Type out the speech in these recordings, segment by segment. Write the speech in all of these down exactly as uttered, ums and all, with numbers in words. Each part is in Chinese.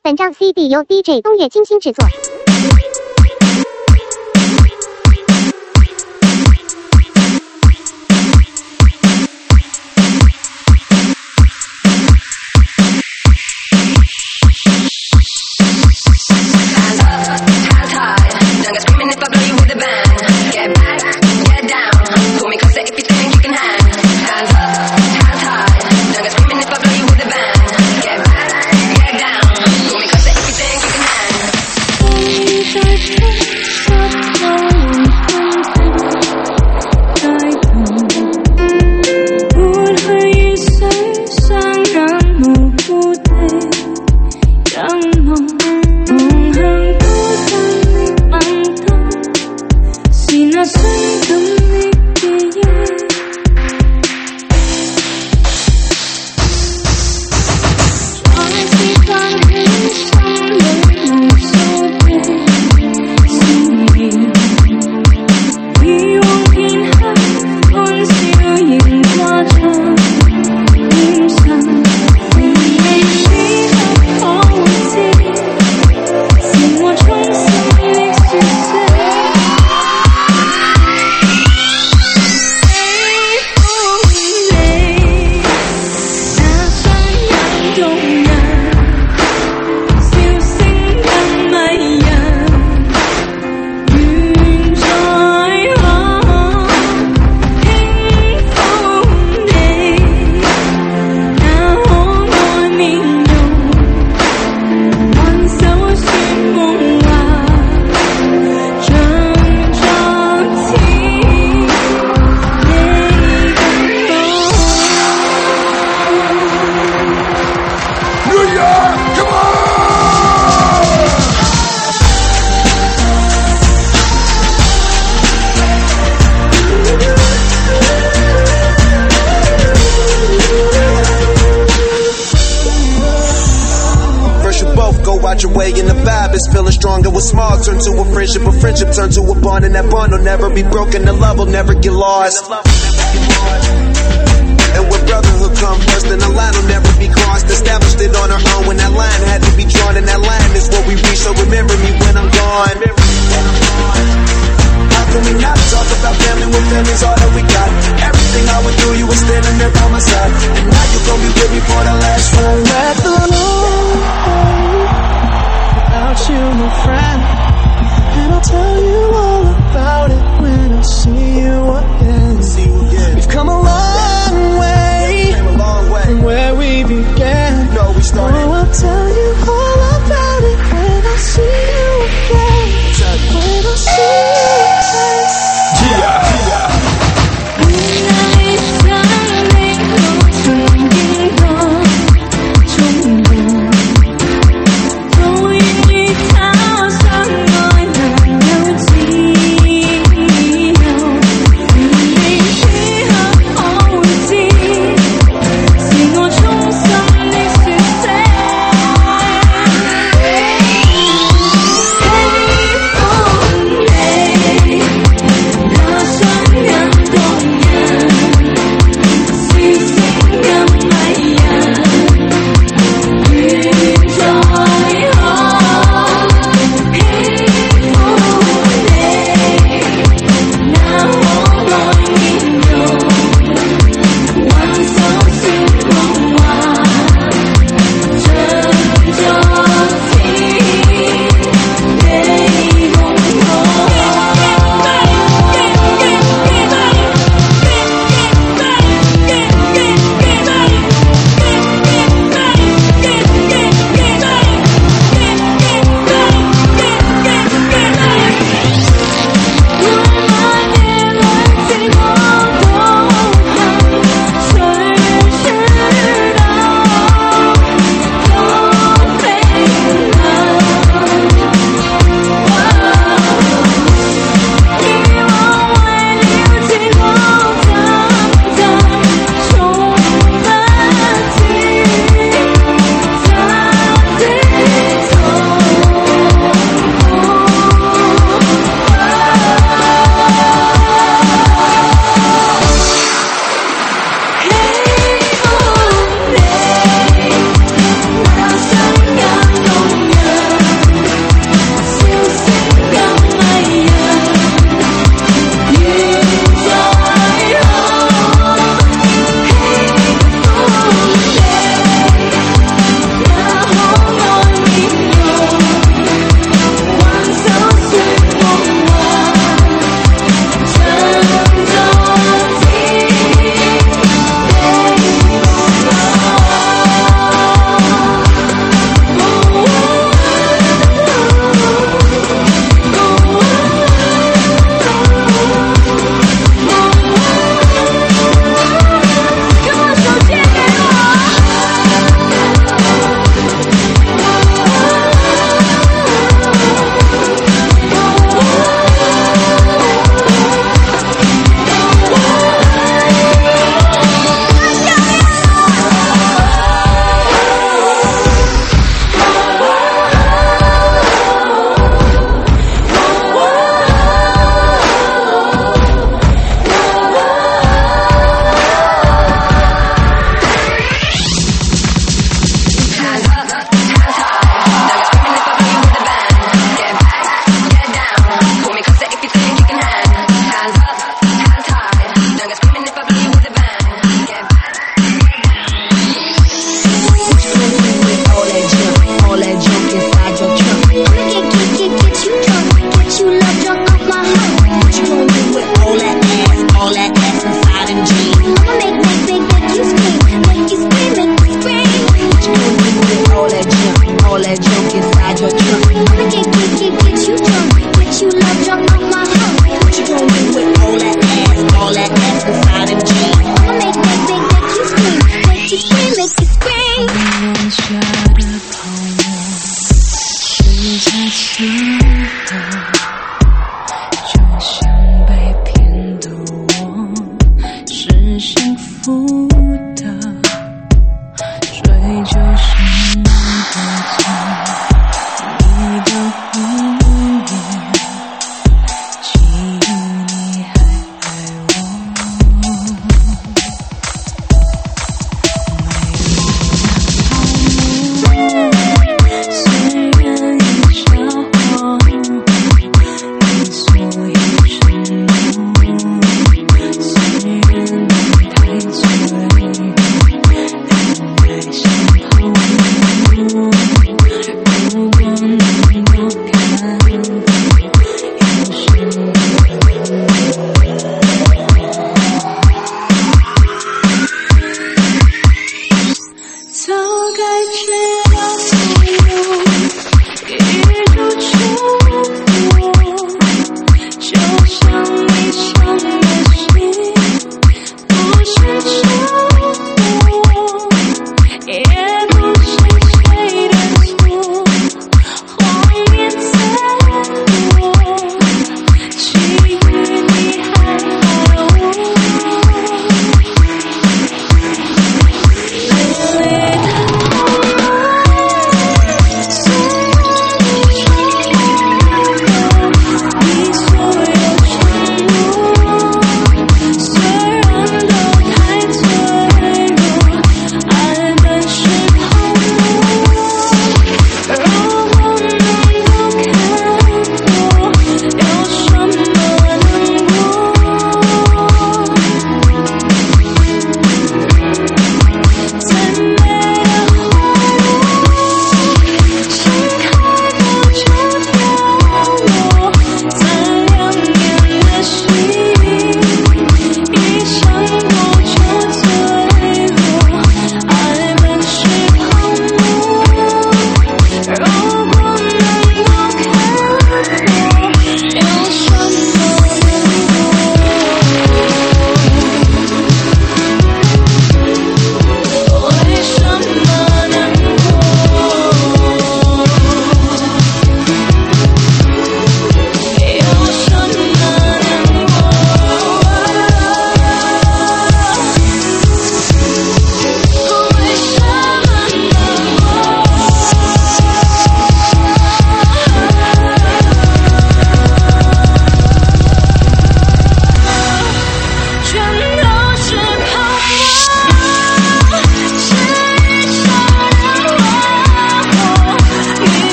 本张 C D 由 D J 东野精心制作。 Your way and the vibe is feeling stronger. With small turn to a friendship, a friendship turn to a bond, and that bond will never be broken. The love will never get lost. And when brotherhood come first, then the line will never be crossed. Established it on our own when that line had to be drawn, and that line is what we reach. So remember me when I'm gone. How can we not talk about family when family's all that we got? Everything I went through, you were standing there by my side, and now you're gonna be with me for the last one. Let the Lord without you, my friend, and I'll tell you all about it when I see you again. See you again. We've come a long way, a long way from where we began. No,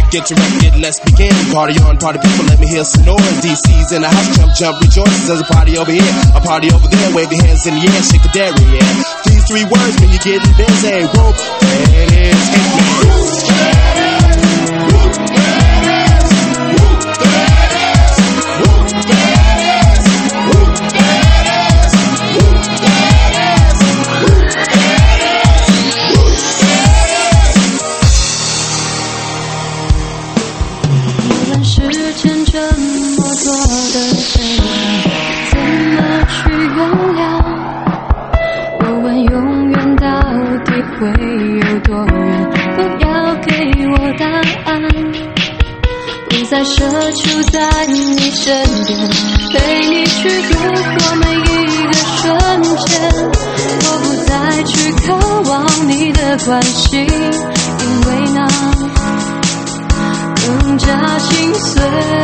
get your record, let's begin. Party on, party people, let me hear some noise. D C's in the house, jump, jump, rejoice. There's a party over here, a party over there. Wave your hands in the air, shake the dairy, yeah. These three words when you're getting busy. Whoop, that is, hit me. Whoop, that is, whoop, that is, whoop, that is, whoop, that is, whoop, that is, whoop, that is, whoop, that is, whoop, that is. 无论时间这么多的悲伤，怎么去原谅？我问永远到底会有多远？不要给我答案，不再奢求在你身边，陪你去度过每一个瞬间。我不再去渴望你的关心，因为那更加心碎。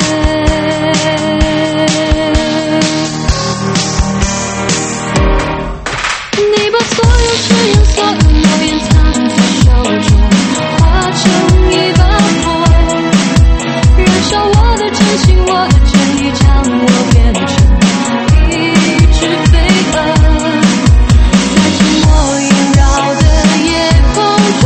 你把所有誓言、所有诺言藏在手中，化成一把火，燃烧我的真心，我的真意，将我变成一只飞蛾，在寂寞萦绕的夜空中。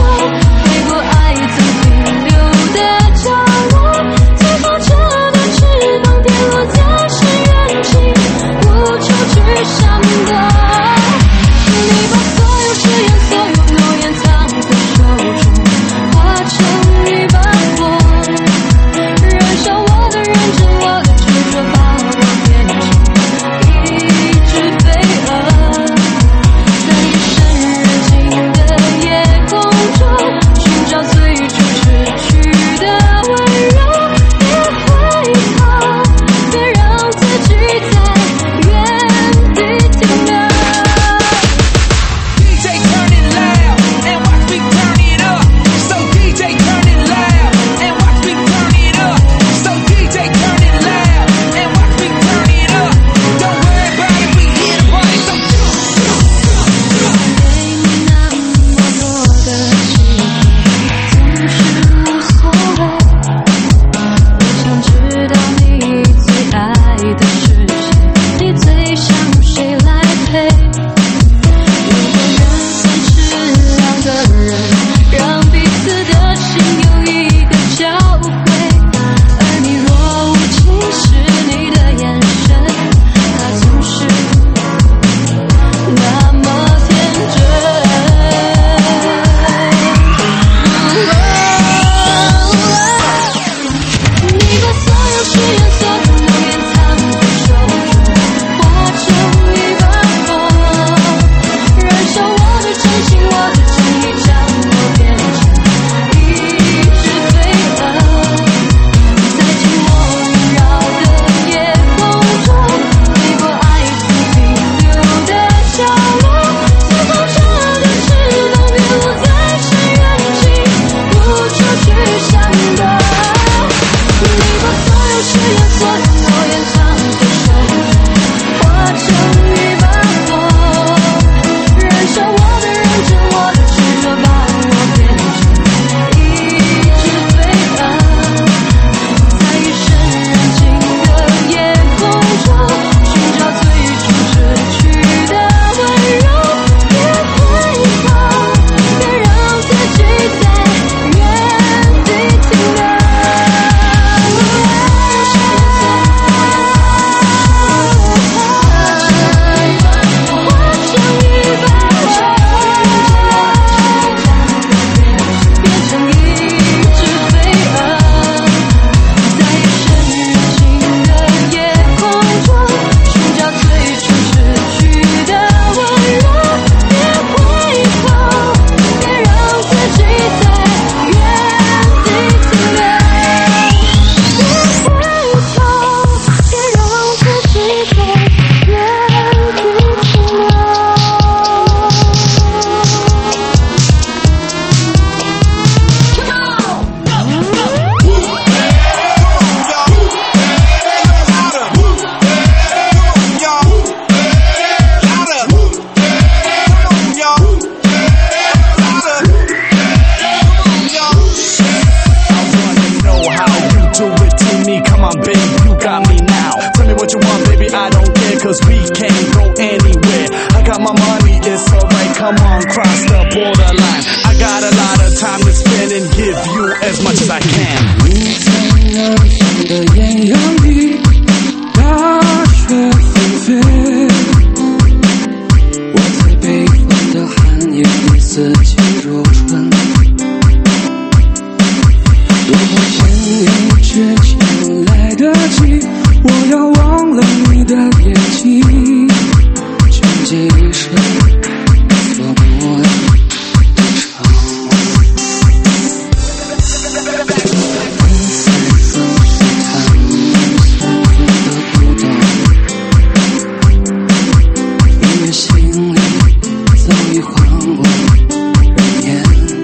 cause we can't go anywhere. I got my money, it's alright, come on, cross the borderline. I got a lot of time to spend and give you as much as I can. 你在那样的艳阳里，大雪纷飞，我在北方的寒夜里，四季如春。如果天黑之前来得及，我要忘了你的眼睛，穷极一生做不完的长。分散总是他们所做的不懂，音乐心里早已荒无人烟。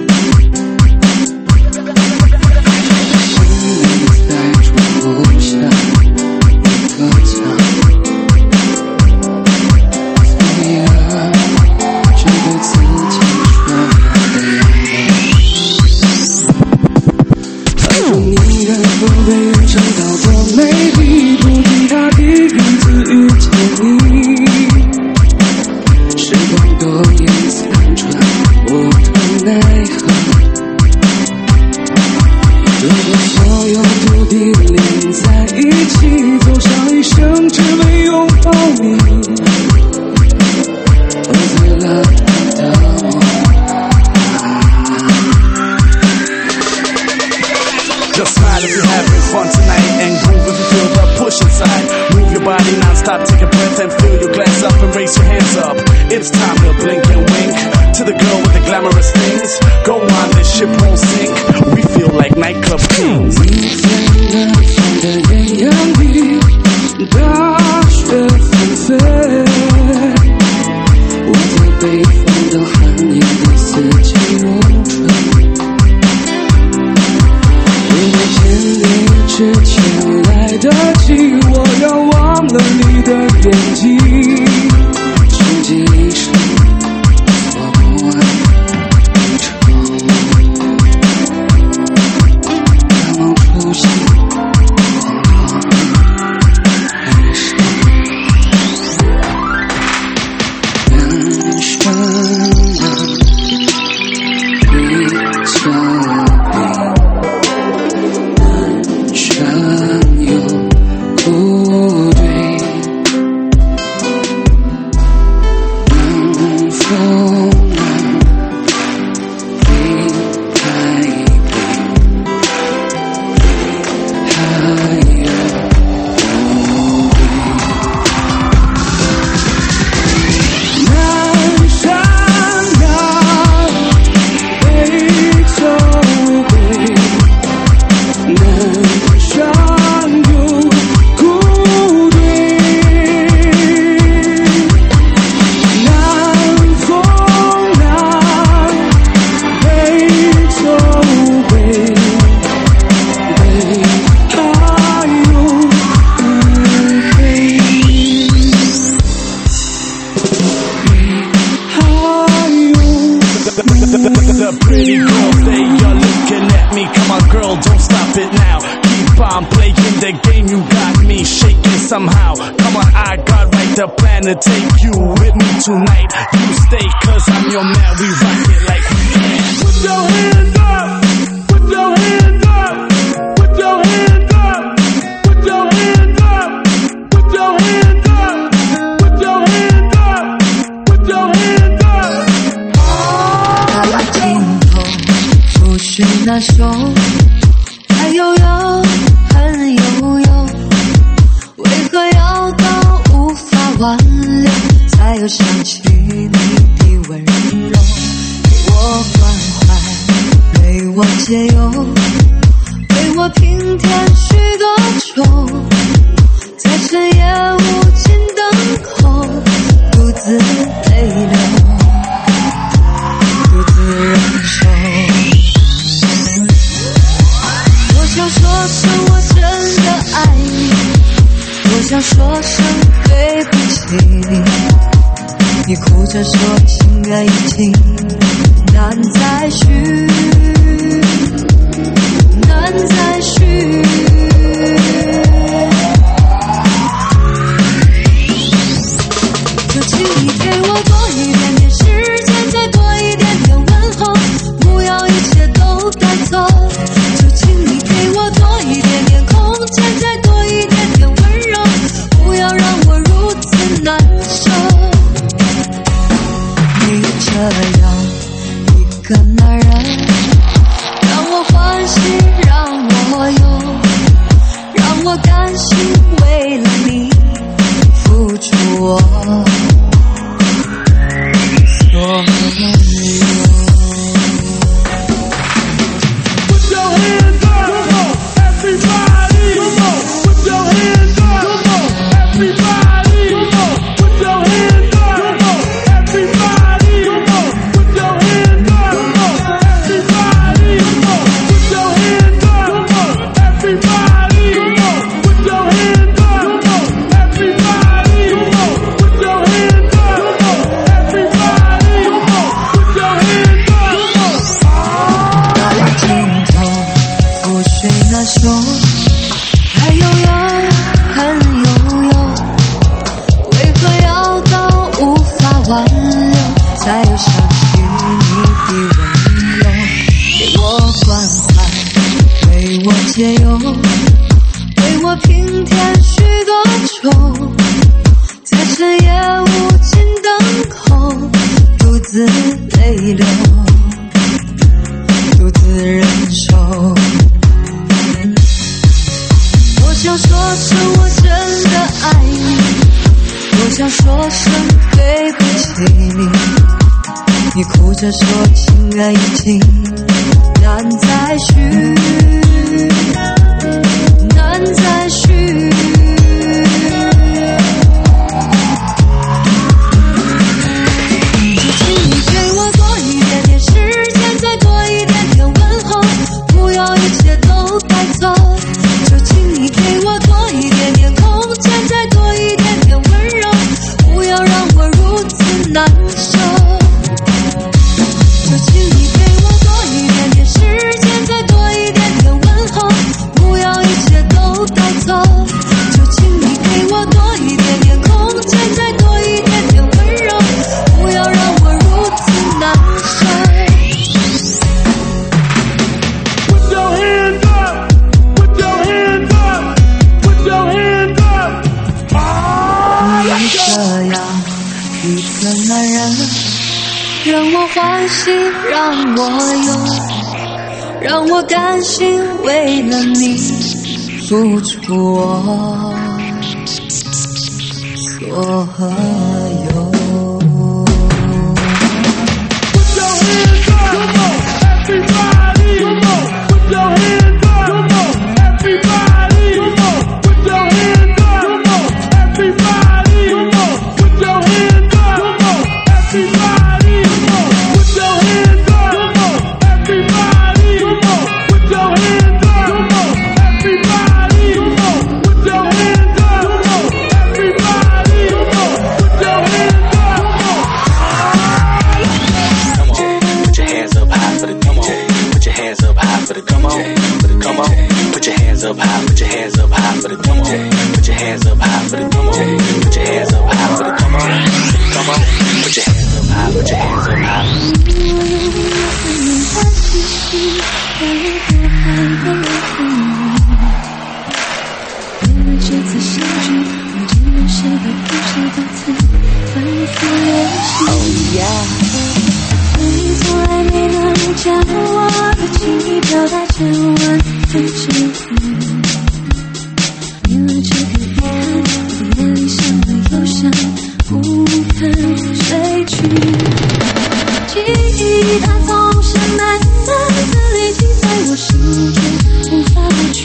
To take you with me tonight. You stay cause I'm your man. We rock it like we can. Put your hands up. Put your hands up. Put your hands up. Put your hands up. Put your hands up. Put your hands up. Put your hands up. 他的尽头不是那首爱悠悠很悠悠，为何要到无法挽留才又想起你的温柔？给我关怀，陪我解忧，陪我平添许多愁，在深夜无尽等候，独自泪流，独自忍受。我想说声我真的爱你，我想说声对不起你，你哭着说情缘已经难再续，难再续。 请你给我多一点点时间，再多一点点问候，不要一切都带走。就请你给我多一点点空间，再多一点点温柔，不要让我如此难受。你这样一个男人，让我欢喜，让我忧，让我甘心为了你付出我所有。 Put your hands up, everybody. Put your hands up, everybody. Put your hands up, everybody. Put your hands up, everybody. Put your hands up, everybody. Put your hands up, everybody. Put your hands up, everybody. Put your hands up. 那样镜头，覆水难收，还有有很悠悠，为何要到无法挽留，才有想起你的温柔？给我关怀，为我解忧，为我平添许多愁，在深夜无尽灯口，独自泪流，独自忍受。我想说声我真的爱你，我想说声对不起你，你哭着说情爱已经难再续，难再续。就请你给我多一点点时间，再多一点点问候，不要一切都带走。就请你给我多一点点空间，再多一点点温柔，不要让我如此难受。就请你给我多一点点时间，再多一点点问候，不要一切都带走。就请你给我多一点点空间，再多一点点温柔，不要让我如此难受。 Put your hands up, put your hands up, put your hands up. 你这样一个男人，让我欢喜，让我忧，让我甘心为了你付出我所有。 Put your hands up, everybody. Put your hands up, everybody. Put your hands up, everybody. Put your hands up, everybody. Put your hands up, everybody. Put your hands up, everybody. Put your hands up, everybody. Put your hands up. Put your hands up high for the come on. Put your hands up high for the come on. For the come on. Put your hands up high. Put your hands up high for the come on. Put your hands up high for the come on. Put your hands up high for the come on. Come on. Put your hands up high. Put your hands up high. 为了这次相聚，我竟然舍得不舍多次反复练习。你从来没能将我的情意表达成文字句子，为了这个遗憾，我的眼里像了忧伤，不肯睡去。记忆它总是慢慢的累积在我心中，无法抹去。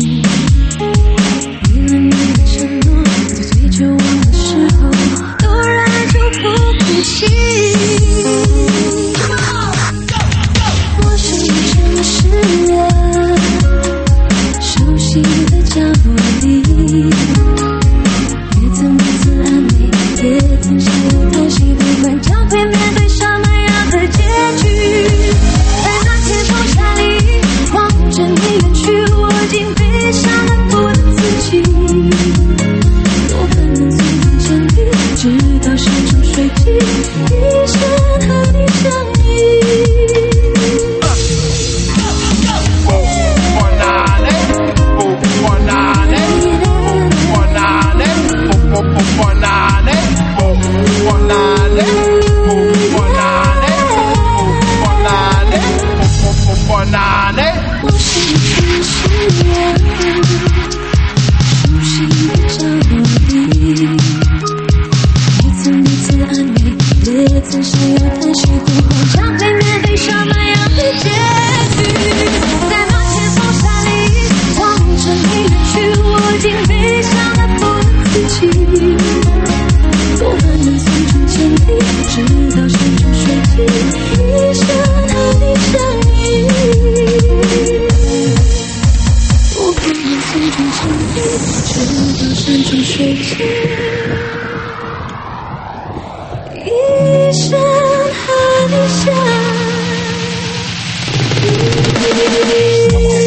为了你的承诺，在最绝望的时候，突然就不哭泣。我是一整个失恋，熟悉的角落里，也曾彼此安慰，也曾相互偷袭的直到山穷水尽，一生和你相依。我是你是我熟悉的角落里，每次每次安慰，也曾想要叹息过后，将会面对什么样的结局？在那天风沙里，望着你远去，我已经悲伤得不能自己。多么能送出千里，直到山穷水尽，一生和你相依。我不能送出千里，直到山穷水尽，一生和你相依。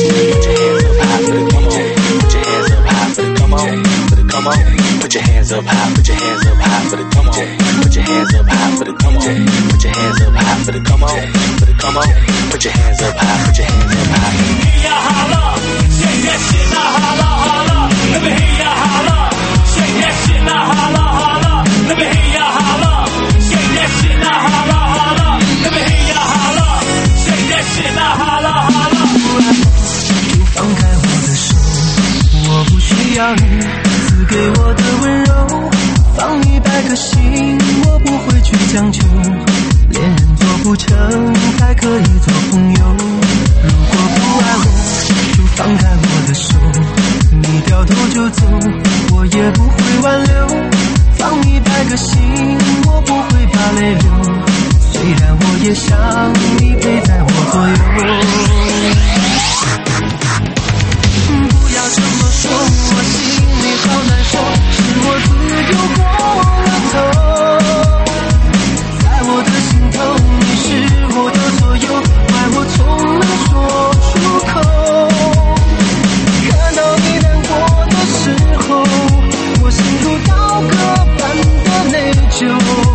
Put your hands up high, put your hands up high for the come on. Put your hands up high for the come on. Put your hands up high for the come on. For the come on. Put your hands up high, put your hands up high. Hear ya holla, shake that shit now, holla holla. Let me hear ya holla, shake that shit now, holla holla. Let me hear ya holla, shake that shit now, holla holla. Let me hear ya holla, shake that shit now, holla holla. 就放开我的手，我不需要你赐给我的温柔，放一百颗心，我不会去强求，恋人做不成，还可以做朋友。如果不爱我，就放开我的手，你掉头就走，我也不会挽留。放一百个心，我不会把泪流，虽然我也想你陪在我左右。不要这么说，我心里好难受，是我自由过了头。在我的心头，你是我的所有，爱我从没说出口。看到你难过的时候，我心如刀割般的内疚。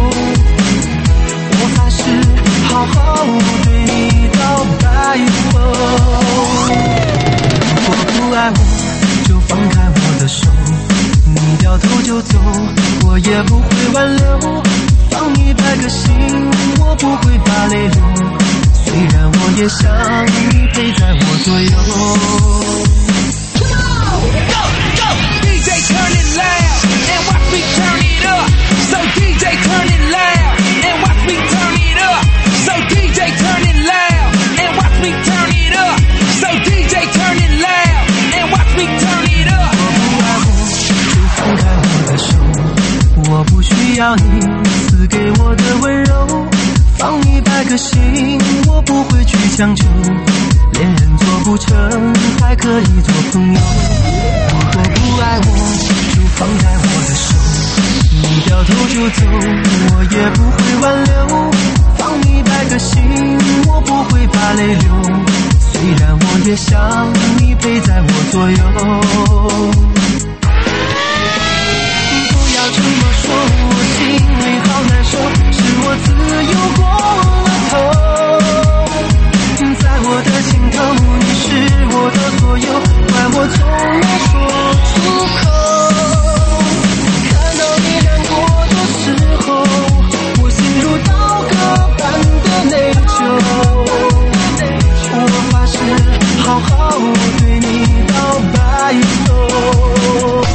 我发誓好好对你到白头。如果不爱我，就放开我的手，你掉头就走，我也不会挽留。放一百个心，我不会把泪流，虽然我也想你陪在我左右。 D J turn it loud and watch me turn it up. So D J turn it loud and watch me turn it up. So D J turn it loud and watch me turn it up. So D J turn it loud and watch me turn it up. 我不爱我，就放开我的手，我不需要你赐给我的温柔。放一百个心，我不会去强求，恋人做不成，还可以做朋友。如果不爱我，就放开我的手，你掉头就走，我也不会挽留。放一百个心，我不会把泪流，虽然我也想你陪在我左右。不要这么说，我心里好难受，是我自由过了头。在我的心头，你是我的所有，怪我从没说出口。看到你难过的时候，我心如刀割般的内疚。我发誓好好对你到白头。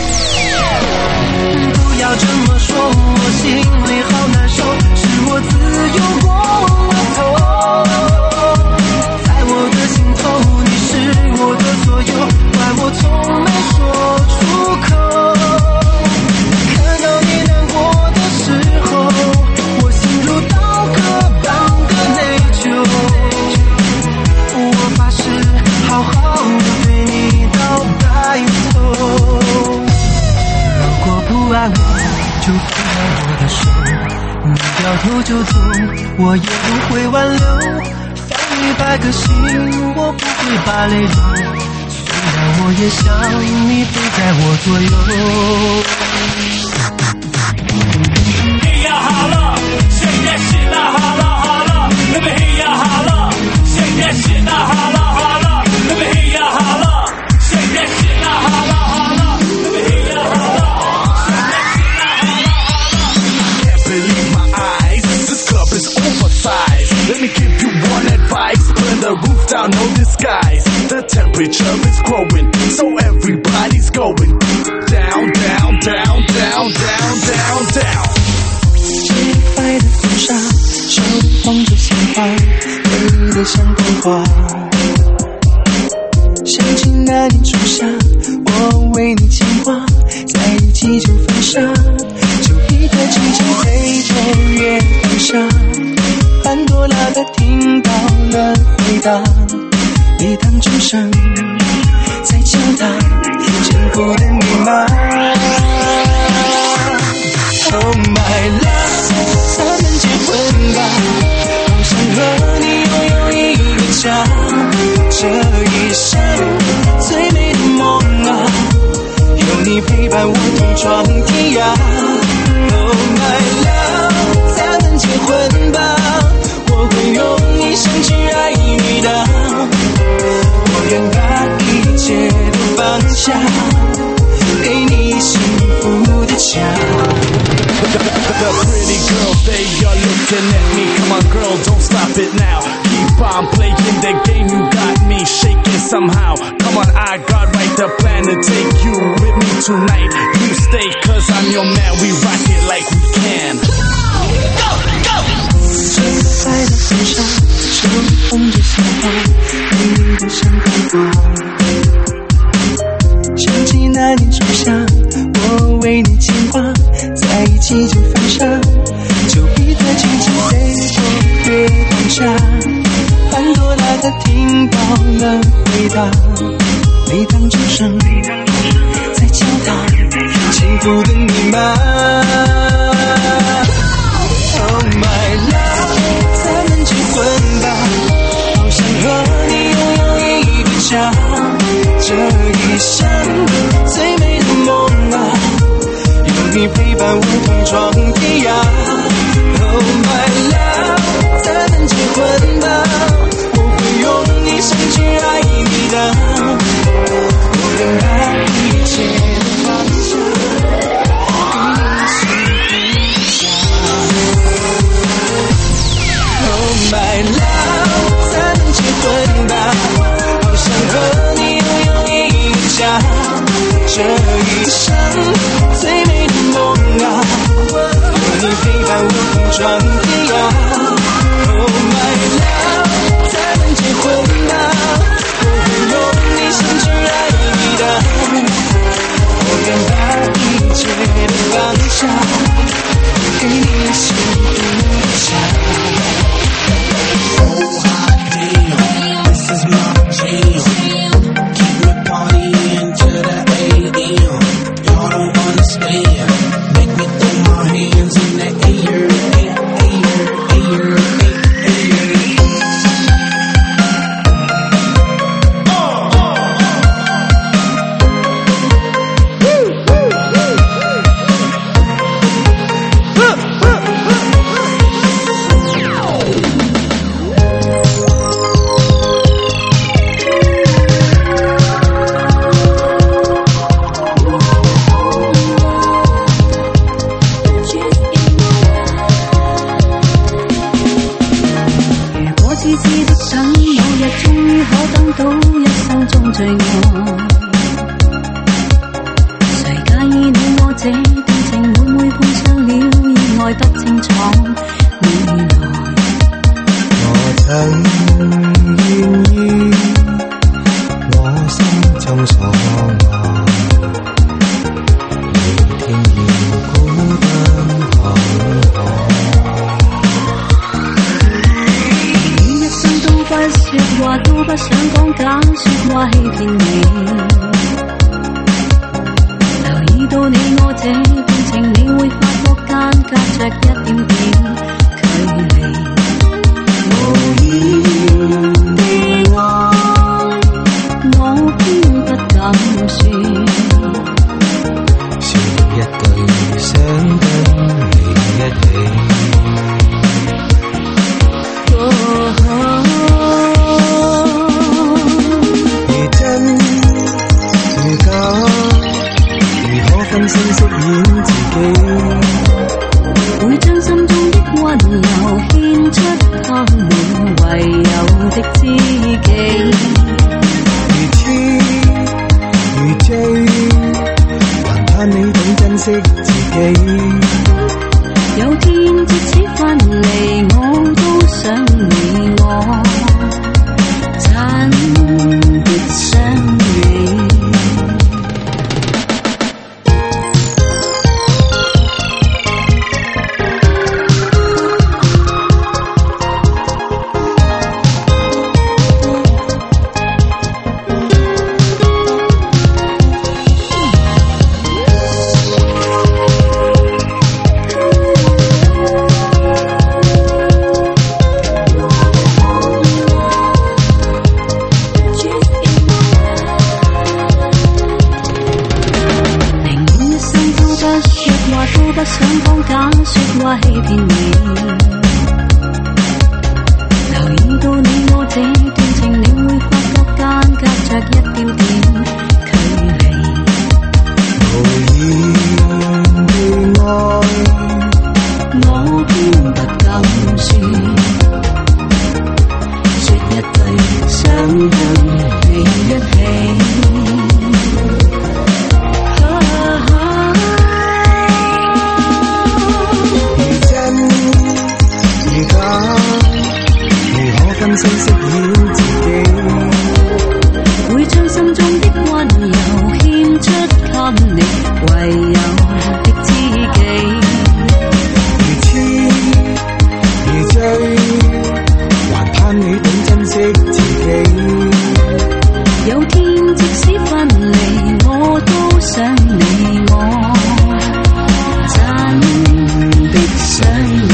不要这么说，我心里好难受，是我自由过了头。在我的心头，你是我的所有，怪我从没说出口。看到你难过的时候，我心如刀割般的内疚。我发誓好好对你到白头。如果不爱我，就放开我的手，你掉头就走，我也不会挽留。放一百个心，我不会把泪流，虽然我也想你陪在我左右。 without no disguise. The temperature is growing, so everybody's going down, down, down, down, down, down, down. 最白的风沙，手捧着鲜花，美丽的像童话。想起那年初夏，我为你牵挂，在一起就放下，就一个季节飞过月光下，潘多拉的听到了回答，礼堂钟声在敲打，坚固的密码。Oh my love， 咱们结婚吧，好想和你拥有一个家，这一生最美的梦啊，有你陪伴我同闯天涯。Oh my love， 咱们结婚吧，我会用一生去爱你的，我愿把一切都放下，给你幸福的家。 The pretty girls, they are looking at me. Come on girl, don't stop it now. Keep on playing the game, you got me shaking somehow. Come on, I got right the plan to take you with me tonight. You stay cause I'm your man, we rock it like we can. Go, go! 最白的风沙，手捧着鲜花，美丽的像童话。想起那年初夏，我为你牵挂，在一起就放下，就一个季节飞过月光下，潘多拉的听到了回答，礼堂钟声在敲打，幸福的密码。Oh my love， 咱们结婚吧，好想和你拥有一个家，这一生最美的梦啊，有你陪伴我同闯天涯。Oh my love， 咱们结婚吧，我会用一生去爱你的，我愿把一切都放下，给你幸福的家。Oh my love， 咱们结婚吧，好想和你拥有一个家，这一生最美的梦啊，有你陪伴我同闯天涯。Oh my love， 咱们结婚吧，我会用一生去爱你的，我愿把一切都放下，给你幸福的家。 Oh hot damn, this is my jam. Keep me partying to the A M. Y'all don't understand. Make me throw my hands in the air, air, air, air, air. 欺騙你。留意到你我這段情，你會發覺間隔着一點點距離。 無言地愛， 我偏不敢說，說一句想跟你一起。分身飾演自己，會將心中的溫柔獻出給你，唯有的知己。 如痴如醉，還盼你懂珍惜自己。 有天即使分離，我都想你，我真的想你。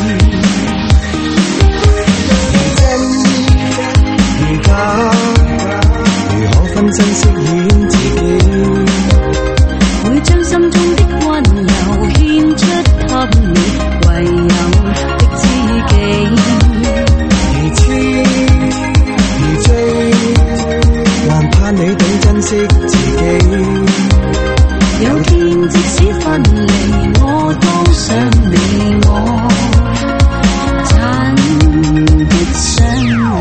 如何分身飾演自己， 會將心中的溫柔獻出給你，唯有的知己。 如痴如醉，還盼你懂珍惜自己。 有天即使分離，我都想你，我真的想你。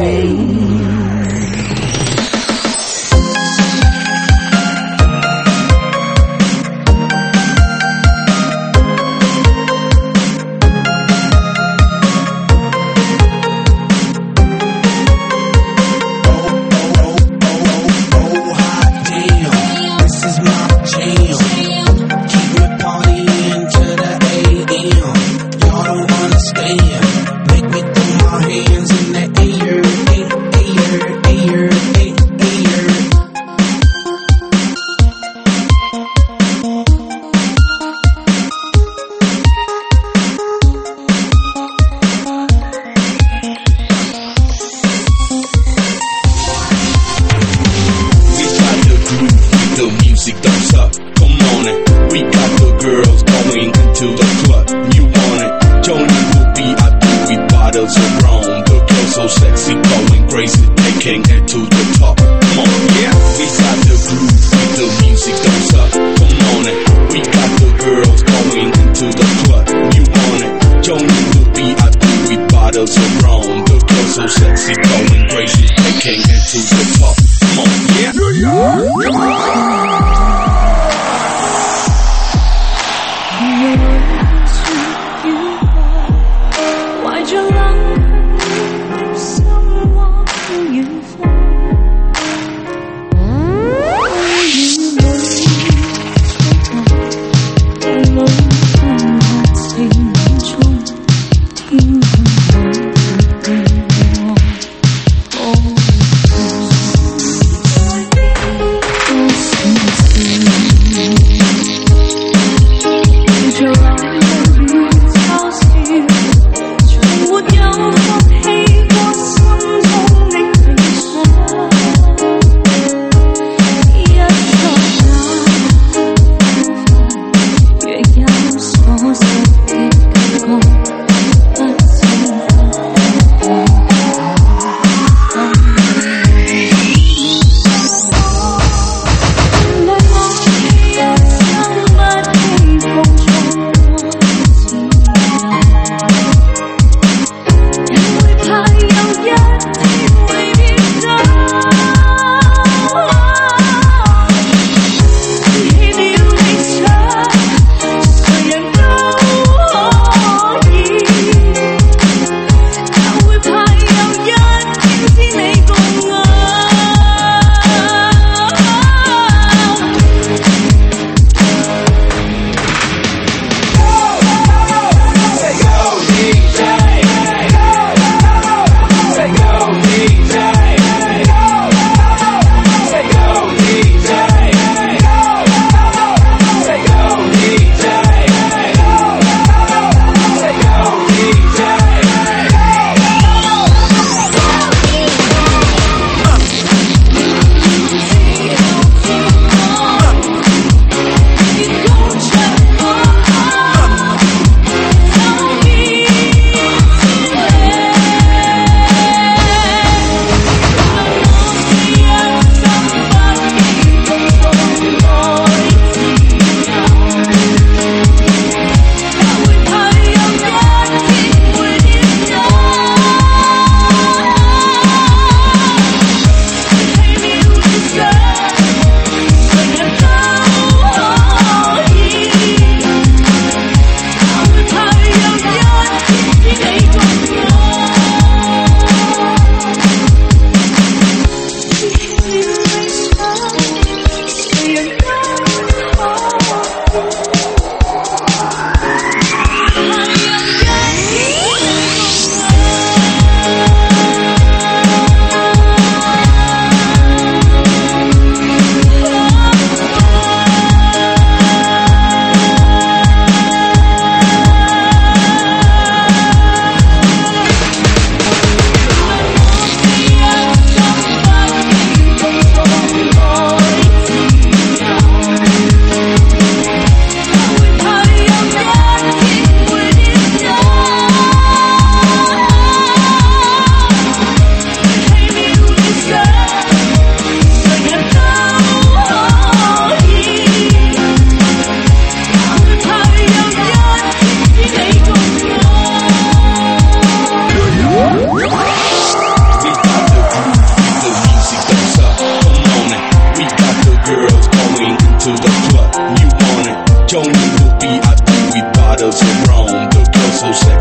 We got the girls going into the club. You want it? Joni will be our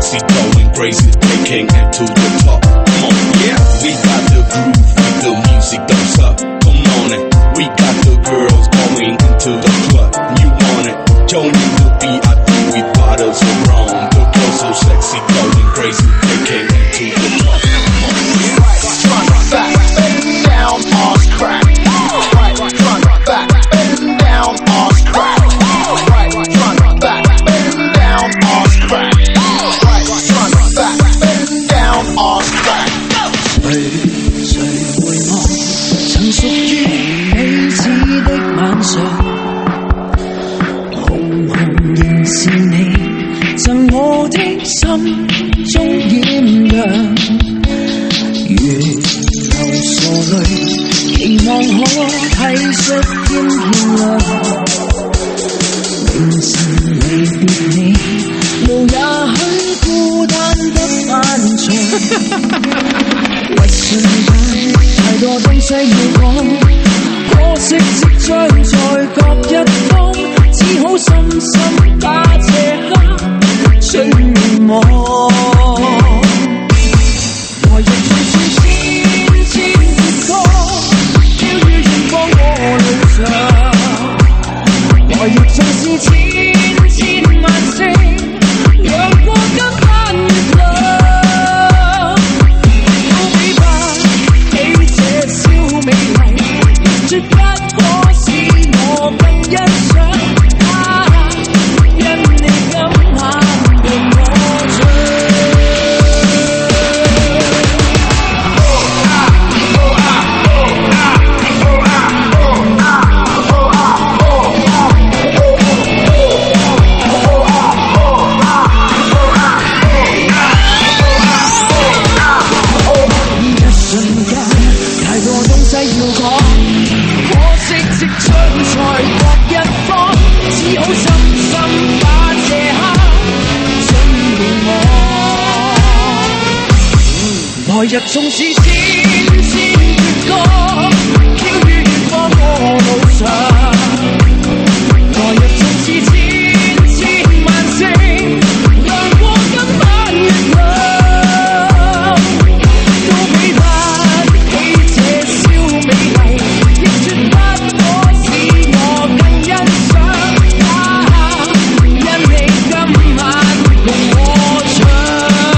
sexy, going crazy, taking it to the top. Come on, yeah, we got the groove with the music that's up. Come on, and we got the girls going into the club. You want it? Join in the V I P with bottles of rum. The girls so sexy, going crazy, taking it to the top. Come on, yeah. Right, front, back, bend down, arms crack. Right, front, back, bend down, arms crack. Right, front, back, bend down, arms crack. Right, front, back, bend down, arms crack. 誰誰回望曾屬於彼此的晚上，紅紅仍是你贈我的心中豔陽，如流傻淚，期望可體恤添獻亮。明晨離別你，路也許孤單得漫長。為瞬間太多東西要講，可惜即將在各一方，只好深深把這刻盡忘。來日縱是千千闕歌，飄於遠方我路上。來日縱是千千萬星，陽光跟翻月亮。都比吧，起這小美麗，絕不可使我更欣賞。啊，因你今晚伴我唱。來日縱是千千闕歌，飄於遠方我路上。來日縱是千千萬星，陽光跟翻月亮。都比不起這小美麗，亦絕不可使我更欣賞。啊，因你今晚共我唱。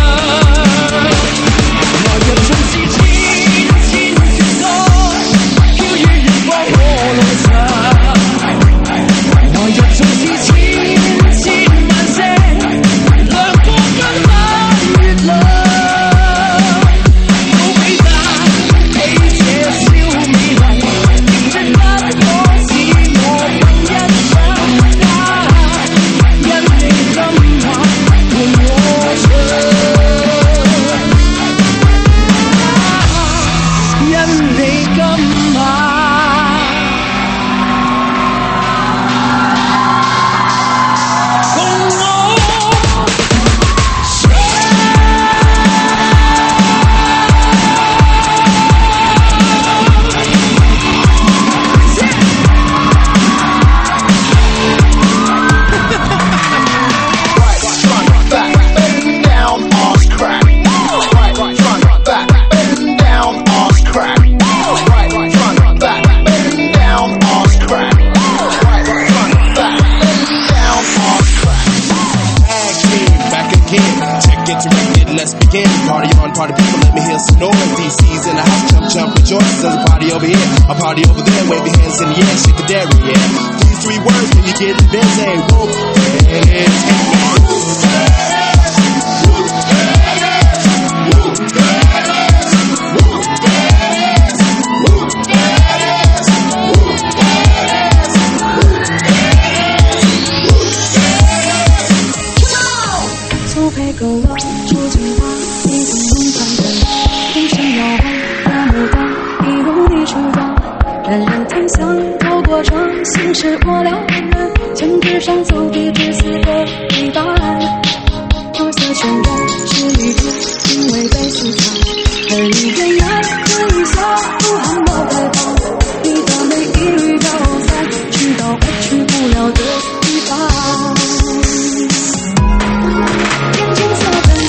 Let's begin. Party on, party people, let me hear some noise. D C's in the house, jump, jump, rejoice. There's a party over here, a party over there. Wave your hands in the air, shake the dairy, yeah. These three words when you get busy. Whoop, 粗配勾勒出情话，一种梦幻的人生摇晃，大牡丹一如你出发，冉冉檀香透过窗，心事我了然，墙纸上走笔至此的一半，墨色渲染是一株因为被摧残，而你点燃这一笑，不含我开放，你的美一缕飘散，直到回去不了的地方。天青色本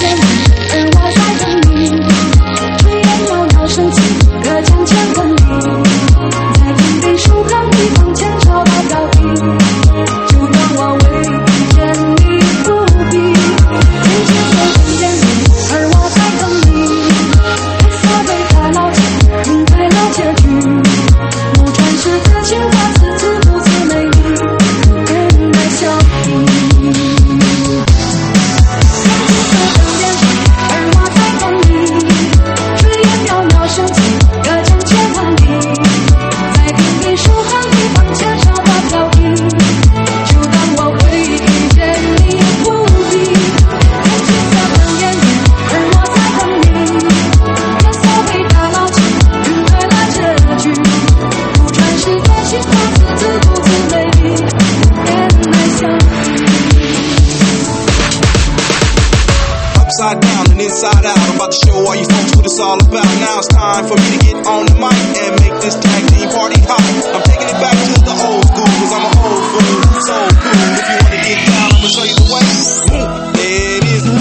upside down and inside out. I'm about to show all you folks what it's all about. Now it's time for me to get on the mic and make this tag team party hot. I'm taking it back to the old school, cause I'm an old fool, so cool. If you wanna get down, I'ma show you the way. There it is.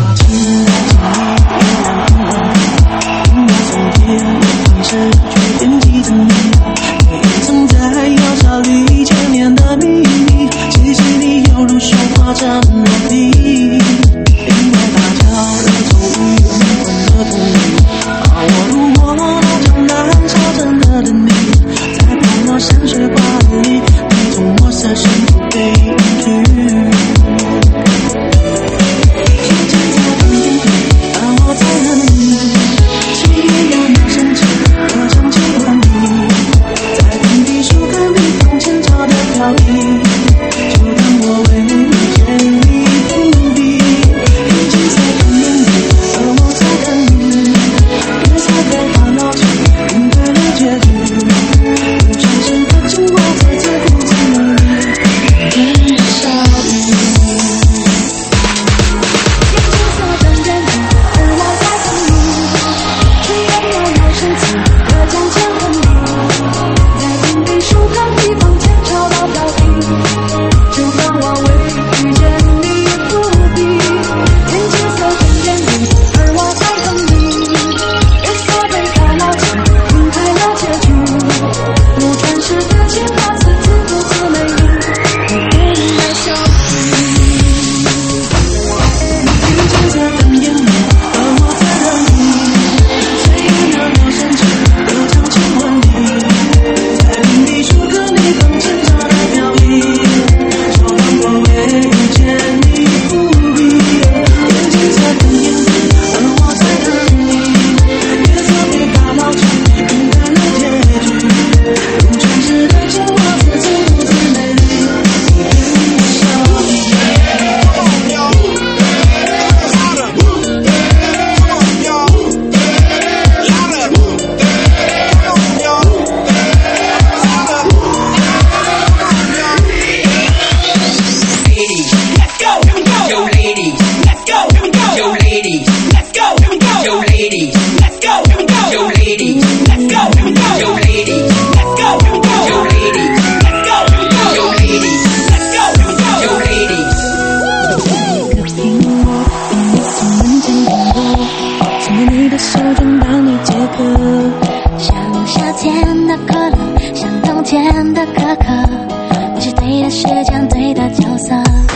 是决定记着你，你藏在药草里千年的秘密，气息里犹如雪花这么低，因为它叫人走入灵魂的痛里。而我路过那张燃烧着的等你，在泡沫山水画里，你从墨色深处被隐去。时间在等你，而我在等你，岁月要那深沉。歌唱起吻你，在平地树干里放前朝的飘逸，就当我为你见你不必。眼睛在等你，而我在等你，月色被它捞起，应对了结局。无常时的情话再次不自美丽，跟着少女。眼睛所等着你，而我在等你，虽然我有深情。我将牵吻你，在平地树干里放前朝到飘逸，就当我为遇见你不必。天青色等着你，而我在等你，月色被它捞起，晕开了结局。如传世的情话，字字不自美丽，我给你来笑你。天青色等着你，而我在等你，岁月袅袅深沉。歌唱亲吻你，在平地树根里放前朝的飘逸，就当我为遇见你不必。眼睛在等你，而我在等你，月色被它捞起，晕开了结局。如传世的情话，字字不自美丽，你跟我笑你。手中帮你解渴， 像夏天的可乐，像冬天的可可，我是对的时间，对的角色。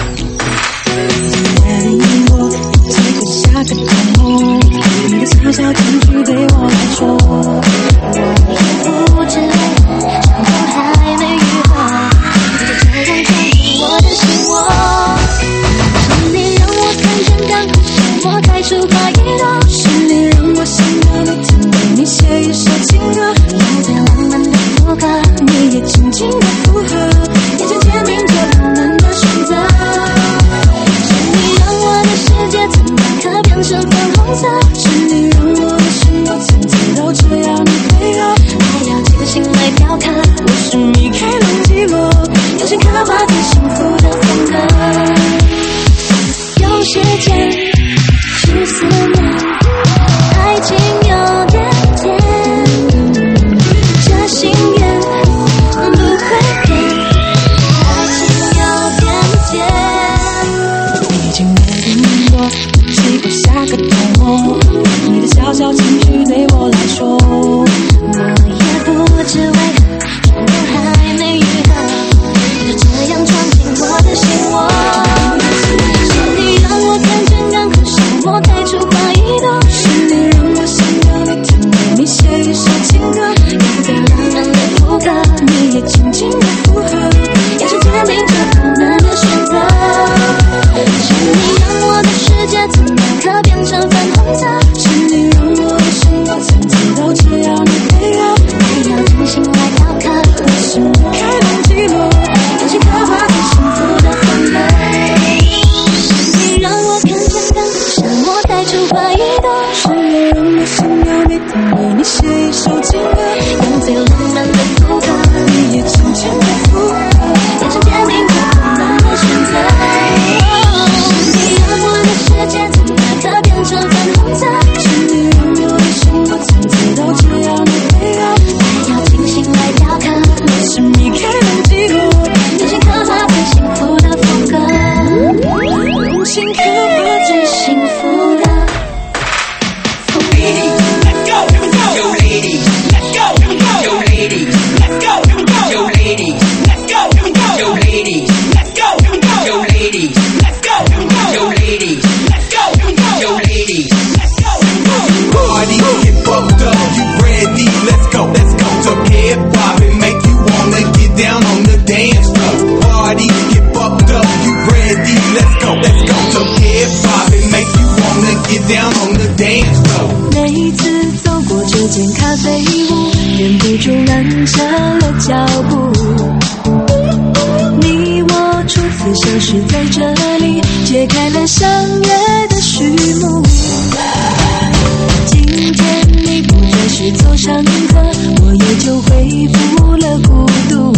带领我一起过下个周末，你的小小情绪对我来说， 我也不知伤痛还没愈合，你就这样闯进我的心窝。是你让我看见干枯沙漠开出花一朵， 是你让我想到你听为你写一首情歌， 用最浪漫的副歌， 你也轻轻的附和，眼前坚定着我们的选择。 是你让我的世界从那刻变成粉红色， 是你让我的心都曾知道只要你配合， 还要几个心来雕刻。 我是米开朗基罗，用心刻画最幸福的风格。 有时间是思念，爱情有点甜，这心愿不会变，爱情有点甜。 已经约定过一起过下个周末，你的小小情绪对我来说， 我也不知为何伤痛还没愈合，就这样闯进我的心窝。是你让我看见干枯沙漠开出花一朵， 是你让我想到你听为你写一首情歌， 用最浪漫的副歌， 你也轻轻的附和， 眼神坚定着我们的选择。是你让我的世界从那刻变成粉红色， 是你让我的心都曾知道只要你配合， 还要精心来雕刻。 我是米开朗基罗，用心刻画最幸福的风格。 你让我看见干枯沙漠开出花一朵， 是你让我想要你听为你写一首情歌， 用最浪漫的副歌， 你也轻轻的附和， 眼神坚定着我们的选择。是你让我的世界从那刻变变成粉红色。是你让我的心不曾猜到，只要你配合，还要精心来雕刻。是你开门即过，精心刻画最幸福的风格，用心刻画最幸福的。 Let's go, here we go, yo ladies. Let's go, here we go, yo ladies. Let's go, here we go, yo ladies. Let's go, here we go, yo ladies. Let's go, here we go, yo ladies. Let's go, here we go, yo ladies. Let's go, here we go, yo ladies. Let's go, here we go. Party, get fucked up, you ready? Let's go, let's go. So head bobbing, make you wanna get down on the dance floor. Party, get fucked up, you ready? Let's go, let's go. So head bobbing, make you wanna get down on the dance floor. 每一次走过这间咖啡屋，忍不住拦下了脚步。你我初次相识在这里，揭开了相约的序幕。今天你不再是座上客，我也就恢复了孤独。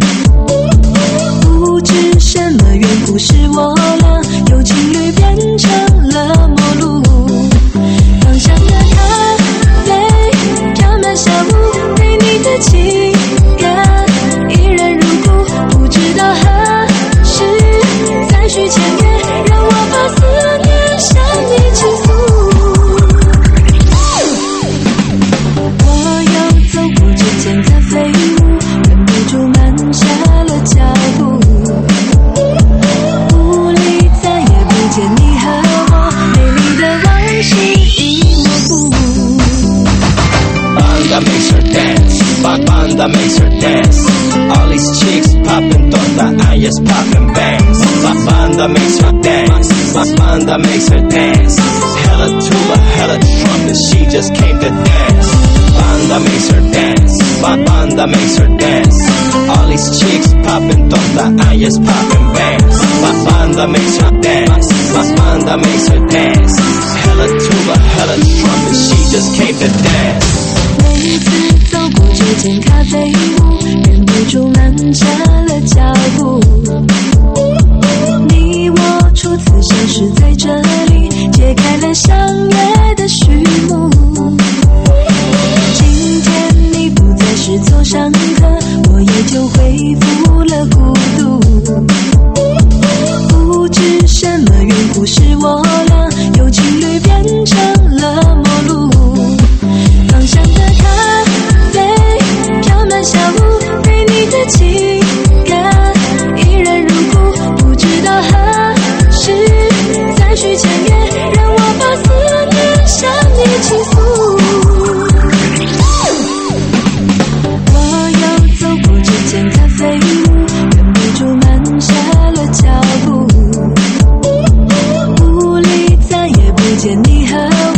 不知什么缘故，使我俩由情侣变成了陌路。芳香的咖啡飘满小屋，对你的情感依然如故。不知道何时再续前缘，让我把思念向你倾诉。我又走过这间咖啡屋，忍不住慢下了脚步。屋里再也不见你和我美丽的往事一幕幕。 Banda makes her dance, banda makes her dance. All these chicks popping tonda, I just popping bangs. Banda makes her dance, banda makes her dance. Hella tuba, hella trumpet, she just came to dance. Banda makes her dance, banda makes her dance. All these chicks popping tonda, I just popping bangs. Banda makes her dance, banda makes her dance. Hella tuba, hella trumpet, she just came to dance. 每一次走过这间咖啡屋，忍不住慢下了脚步。你我初次相识在这里，揭开了相约的序幕。今天你不再是座上客，我也就恢复了孤独。不知什么缘故，使我俩由情侣变成了陌路。芳香的咖啡飘满小屋，对你的情感依然如故。不知道何时再续前缘，让我把思念向你倾诉。我又走过这间咖啡屋，忍不住慢下了脚步。屋里再也不见你和